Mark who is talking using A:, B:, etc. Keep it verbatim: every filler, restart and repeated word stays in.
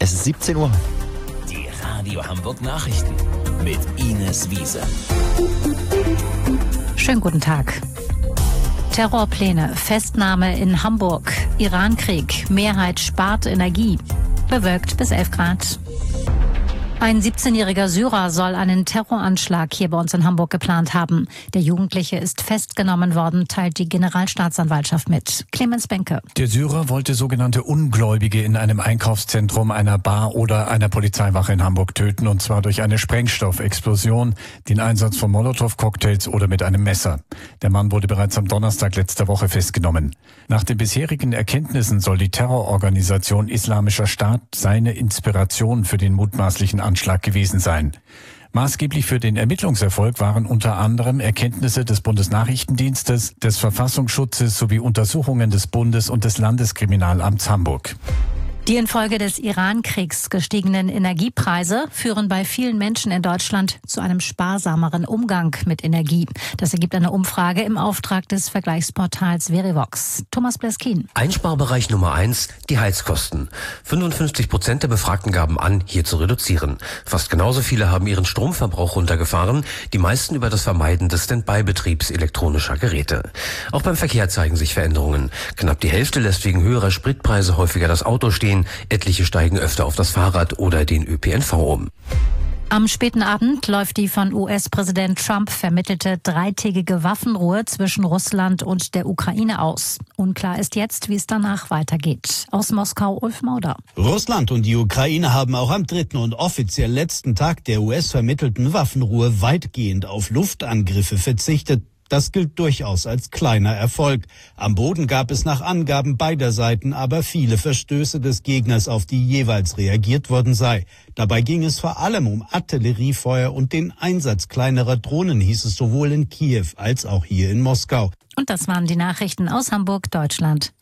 A: Es ist siebzehn Uhr.
B: Die Radio Hamburg Nachrichten mit Ines Wiese.
C: Schönen guten Tag. Terrorpläne, Festnahme in Hamburg, Irankrieg, Mehrheit spart Energie. Bewölkt bis elf Grad. Ein siebzehnjähriger Syrer soll einen Terroranschlag hier bei uns in Hamburg geplant haben. Der Jugendliche ist festgenommen worden, teilt die Generalstaatsanwaltschaft mit. Clemens Benke.
D: Der Syrer wollte sogenannte Ungläubige in einem Einkaufszentrum, einer Bar oder einer Polizeiwache in Hamburg töten, und zwar durch eine Sprengstoffexplosion, den Einsatz von Molotow-Cocktails oder mit einem Messer. Der Mann wurde bereits am Donnerstag letzter Woche festgenommen. Nach den bisherigen Erkenntnissen soll die Terrororganisation Islamischer Staat seine Inspiration für den mutmaßlichen Anschlag gewesen sein. Maßgeblich für den Ermittlungserfolg waren unter anderem Erkenntnisse des Bundesnachrichtendienstes, des Verfassungsschutzes sowie Untersuchungen des Bundes- und des Landeskriminalamts Hamburg.
C: Die infolge des Irankriegs gestiegenen Energiepreise führen bei vielen Menschen in Deutschland zu einem sparsameren Umgang mit Energie. Das ergibt eine Umfrage im Auftrag des Vergleichsportals Verivox. Thomas Bleskin.
E: Einsparbereich Nummer eins, die Heizkosten. fünfundfünfzig Prozent der Befragten gaben an, hier zu reduzieren. Fast genauso viele haben ihren Stromverbrauch runtergefahren, die meisten über das Vermeiden des Standby-Betriebs elektronischer Geräte. Auch beim Verkehr zeigen sich Veränderungen. Knapp die Hälfte lässt wegen höherer Spritpreise häufiger das Auto stehen. Etliche steigen öfter auf das Fahrrad oder den Ö P N V um.
C: Am späten Abend läuft die von U S-Präsident Trump vermittelte dreitägige Waffenruhe zwischen Russland und der Ukraine aus. Unklar ist jetzt, wie es danach weitergeht. Aus Moskau, Ulf Mauder.
F: Russland und die Ukraine haben auch am dritten und offiziell letzten Tag der U S-vermittelten Waffenruhe weitgehend auf Luftangriffe verzichtet. Das gilt durchaus als kleiner Erfolg. Am Boden gab es nach Angaben beider Seiten aber viele Verstöße des Gegners, auf die jeweils reagiert worden sei. Dabei ging es vor allem um Artilleriefeuer und den Einsatz kleinerer Drohnen, hieß es sowohl in Kiew als auch hier in Moskau.
C: Und das waren die Nachrichten aus Hamburg, Deutschland